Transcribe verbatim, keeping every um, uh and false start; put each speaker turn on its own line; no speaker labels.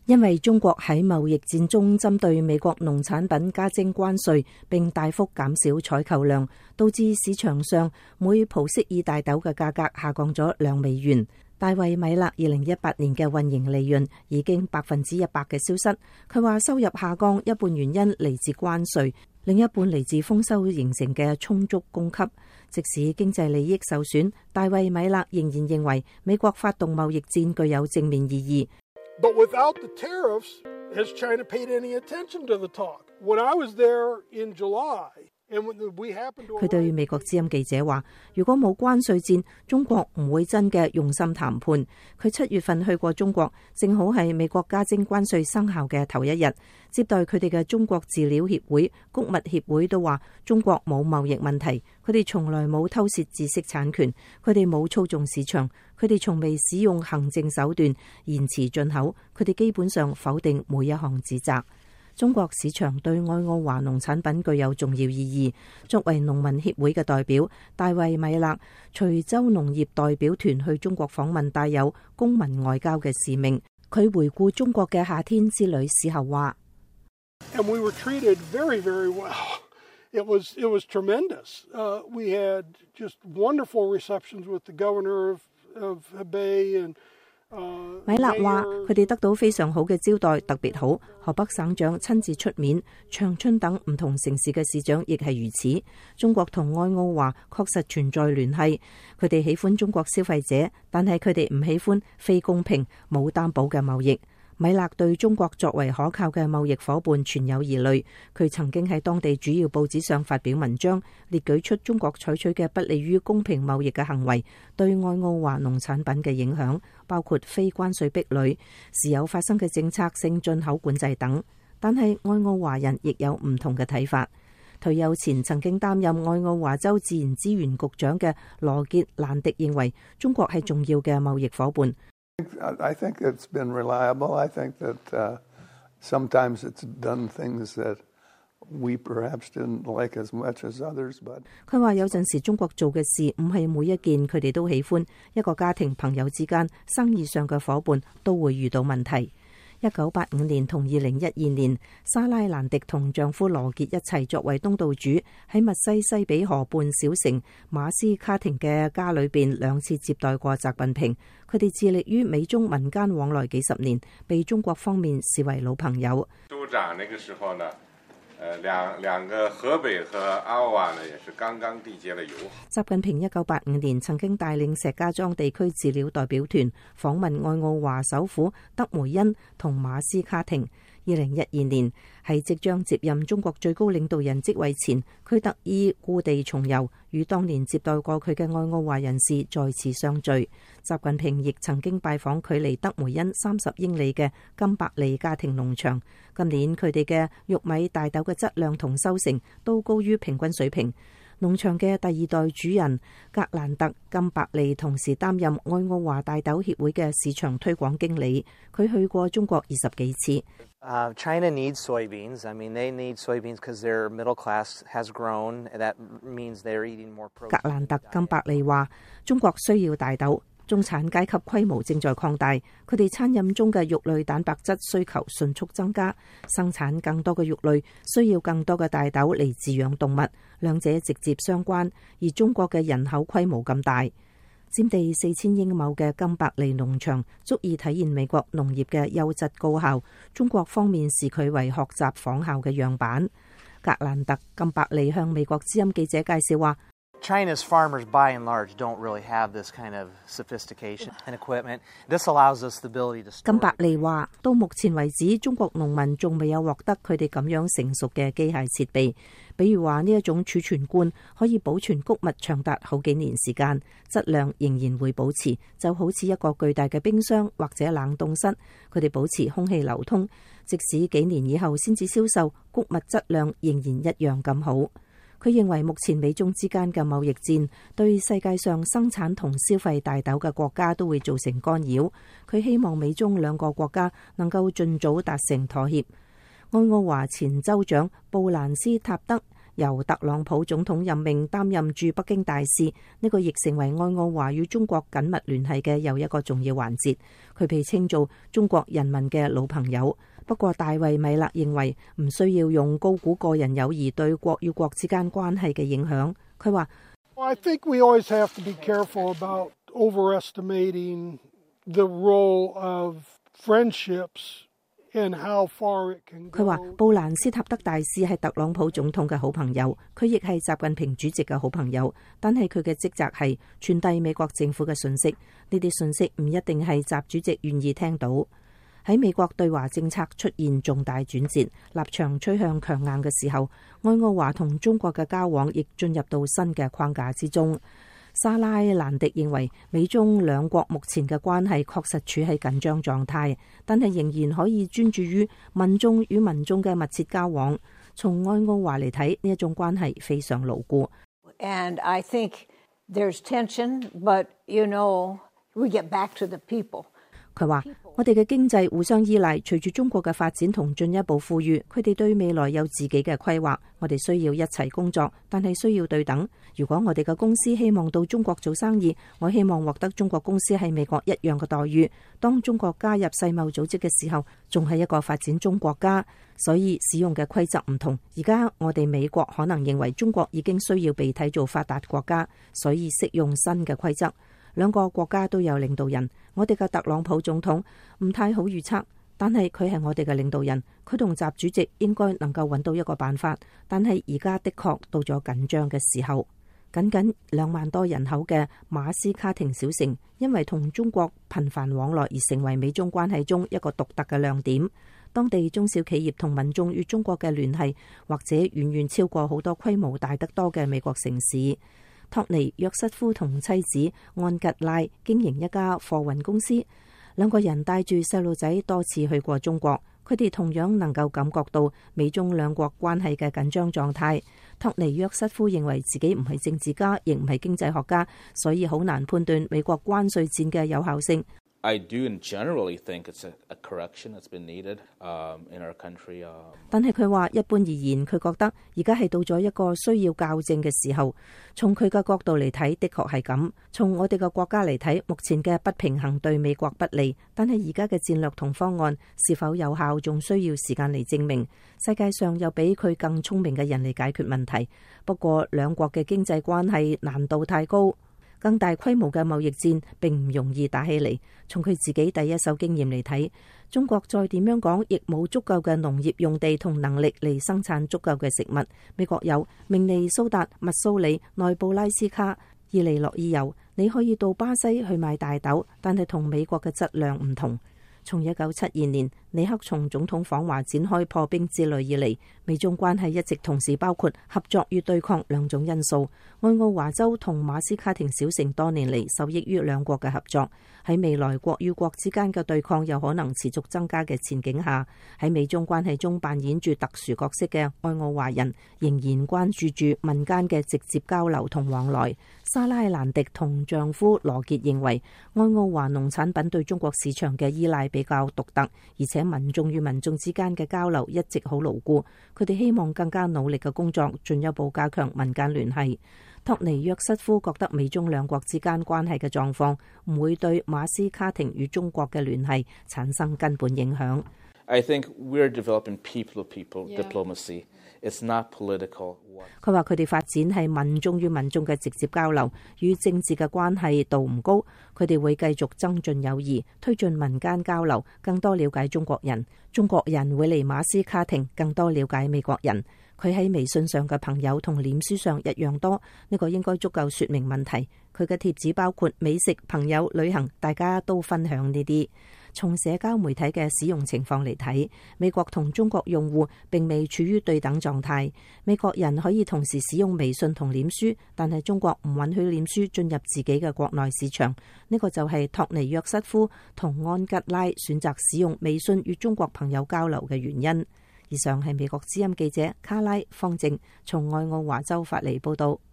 因為中國喺貿易戰中針對美國農產品加徵關稅，並大幅減少採購量，導致市場上每蒲式爾大豆嘅價格下降咗兩美元。大衛米勒二零一八年嘅運營利潤已經百分之一百嘅消失。佢話收入下降一半原因嚟自關稅，另一半嚟自豐收形成嘅充足供給。即使經濟利益受損，大衛米勒仍然認為美國發動貿易戰具有正面意義。
But without the tariffs, has China paid any attention to the talk? When I was there in July, and when we happened to...
佢對美國之音記者話，如果冇關稅戰，中國唔會真嘅用心談判。佢七月份去過中國，正好係美國加徵關稅生效嘅頭一日，接待佢哋嘅中國飼料協會、穀物協會都話中國冇貿易問題，佢哋從來冇偷竊知識產權，佢哋冇操縱市場，佢哋從未使用行政手段延遲進口，佢哋基本上否定每一項指責。中國市場對愛奧華農產品具有重要意義。作為農民協會嘅代表，大衛米勒隨州農業代表團去中國訪問，帶有公民外交嘅使命。佢回顧中國嘅夏天之旅時候話：
And we were treated very, very well. It was, it was tremendous. Uh, we had just wonderful receptions with the governor of, of Hebei and
米勒話佢哋得到非常好嘅招待，特別好。河北省長親自出面，長春等唔同城市嘅市長亦係如此。中國同愛奧華確實存在聯繫，佢哋喜歡中國消費者，但係佢哋唔喜歡非公平、冇擔保嘅貿易。米勒對中國作為可靠嘅貿易夥伴存有疑慮，佢曾經喺當地主要報紙上發表文章，列舉出中國採取嘅不利於公平貿易嘅行為對愛奧華農產品嘅影響，包括非關稅壁壘、時有發生嘅政策性進口管制等。但係愛奧華人亦有唔同嘅睇法。退休前曾經擔任愛奧華州自然資源局長嘅羅傑蘭迪認為中國係重要嘅貿易夥伴。
I think it's been reliable. I think that uh, sometimes it's done things that we perhaps didn't like as much as others. But
佢話有陣時中國做嘅事唔係每一件佢哋都喜歡。一個家庭、朋友之間、生意上嘅夥伴都會遇到問題。一九八五年同二零一二年，莎拉蘭迪同丈夫羅傑一齊作為東道主，喺密西西比河畔小城馬斯卡廷嘅家裏邊兩次接待過習近平。佢哋致力於美中民間往來幾十年，被中國方面視為老朋友。
州長那個時候呢，呃，兩兩個河北和愛奧華呢，也是剛剛締結了友好。
習近平一九八五年曾經帶領石家莊地區飼料代表團訪問愛奧華首府德梅恩同馬斯卡廷。二零一二年喺即將接任中國最高領導人職位前，佢特意故地重遊，與當年接待過佢嘅愛奧華人士再次相聚。習近平亦曾經拜訪距離德梅恩三十英里嘅金伯利家庭農場。今年佢哋嘅玉米、大豆嘅質量同收成都高於平均水平。農場嘅第二代主人格蘭特金伯利同時擔任愛奧華大豆協會嘅市場推廣經理。佢去過中國二十幾次。
Uh, China needs soybeans. I mean, they need soybeans because their middle class has grown. That means they're eating more protein.
格蘭特金伯利話：中國需要大豆，中產階級規模正在擴大，佢哋餐飲中嘅肉類蛋白質需求迅速增加，生產更多嘅肉類需要更多嘅大豆嚟飼養動物，兩者直接相關。而中國嘅人口規模咁大，佔地四千英畝嘅金伯利農場足以體現美國農業嘅優質高效。中國方面視佢為學習仿效嘅樣板。格蘭特金伯利向美國之音記者介紹話
：China's farmers, by and large, don't really have this kind of sophistication and equipment. This allows us the ability to.
金伯利話：到目前為止，中國農民仲未有獲得佢哋咁樣成熟嘅機械設備，比如話呢一種儲存罐可以保存穀物長達好幾年時間，質量仍然會保持，就好似一個巨大嘅冰箱或者冷凍室，佢哋保持空氣流通，即使幾年以後先至銷售，穀物質量仍然一樣咁好。佢認為目前美中之間嘅貿易戰對世界上生產同消費大豆嘅國家都會造成干擾。佢希望美中兩個國家能夠盡早達成妥協。愛奧華前州長布蘭斯塔德由特朗普總統任命擔任駐北京大使，呢個亦成為愛奧華與中國緊密聯繫嘅又一個重要環節。佢被稱做中國人民嘅老朋友。不過大衛米勒認為唔需要用高估個人友誼對國與國之間關係嘅影響。佢話
I think we always have to be careful about overestimating the role of friendships and how far it can go.
佢話布蘭斯塔德大使係特朗普總統嘅好朋友，佢亦係習近平主席嘅好朋友，但係佢嘅職責係傳遞美國政府嘅信息，呢啲信息唔一定係習主席願意聽到。喺美國對華政策出現重大轉折，立場趨向強硬嘅時候，愛奧華同中國嘅交往亦進入到新嘅框架之中。莎拉蘭迪認為美中兩國目前嘅關係確實處喺緊張狀態，但係仍然可以專注於民眾與民眾嘅密切交往。從愛奧華嚟睇，呢一種關係非常牢固。
And I think there's tension, but you know, we get back to the people.
佢話：我哋嘅經濟互相依賴，隨住中國嘅發展同進一步富裕，佢哋對未來有自己嘅規劃。我哋需要一齊工作，但係需要對等。如果我哋嘅公司希望到中國做生意，我希望獲得中國公司喺美國一樣嘅待遇。當中國加入世貿組織嘅時候，仲係一個發展中國家，所以使用嘅規則唔同。而家我哋美國可能認為中國已經需要被睇做發達國家，所以適用新嘅規則。兩個國家都有領導人，我哋嘅特朗普總統唔太好預測，但係佢係我哋嘅領導人，佢同習主席應該能夠揾到一個辦法。但係而家的確到咗緊張嘅時候。僅僅兩萬多人口嘅馬斯卡廷小城，因為同中國頻繁往來而成為美中關係中一個獨特嘅亮點。當地中小企業同民眾與中國嘅聯繫，或者遠遠超過好多規模大得多嘅美國城市。托尼約瑟夫同妻子安吉拉經營一家貨運公司，兩個人帶住細路仔多次去過中國，佢哋同樣能夠感覺到美中兩國關係嘅緊張狀態。托尼約瑟夫認為自己唔係政治家，亦唔係經濟學家，所以好難判斷美國關稅戰嘅有效性。
I do generally think it's a, a correction that's been needed um, in our country. Uh,
但係佢話一般而言，佢覺得而家係到咗一個需要校正嘅時候。從佢嘅角度嚟睇，的確係咁。從我哋嘅國家嚟睇，目前嘅不平衡對美國不利，但係而家嘅戰略同方案是否有效，仲需要時間嚟證明。世界上有比佢更聰明嘅人嚟解決問題。不過兩國嘅經濟關係難度太高。更大規模嘅貿易戰並唔容易打起嚟。從佢自己第一手經驗嚟睇，中國再點樣講，亦冇足夠嘅農業用地同能力嚟生產足夠嘅食物。美國有明尼蘇達、密蘇里、內布拉斯卡、伊利諾爾油，你可以到巴西去買大豆，但係同美國嘅質量唔同。從一九七二年尼克松總統訪華展開破冰之旅以嚟，美中關係一直同時包括合作與對抗兩種因素。愛奧華州同馬斯卡廷小城多年嚟受益於兩國嘅合作。喺未來國與國之間嘅對抗有可能持續增加嘅前景下，喺美中關係中扮演住特殊角色嘅愛奧華人仍然關注住民間嘅直接交流同往來。莎拉蘭迪同丈夫羅傑認為，愛奧華農產品對中國市場嘅依賴比較獨特，而且民眾與民眾之間嘅交流一直好牢固。佢哋希望更加努力嘅工作，進一步加強民間聯繫。托尼約瑟夫覺得美中兩國之間關係嘅狀況唔會對馬斯卡廷與中國嘅聯繫產生根本影響。
I think we're developing people-to-people diplomacy. It's not political.
佢話佢哋發展係民眾與民眾嘅直接交流，與政治嘅關係度唔高。佢哋會繼續增進友誼，推進民間交流，更多了解中國人。中國人會嚟馬斯卡廷更多了解美國人。佢喺微信上嘅朋友同臉書上一樣多，呢個應該足夠說明問題。佢嘅貼子包括美食、朋友、旅行，大家都分享呢啲。從社交媒體嘅使用情況嚟睇，美國同中國用戶並未處於對等狀態。美國人可以同時使用微信同臉書，但係中國唔允許臉書進入自己嘅國內市場。呢個就係托尼約瑟夫同安吉拉選擇使用微信與中國朋友交流嘅原因。以上係美國之音記者卡拉方正從愛奧華州發嚟報道。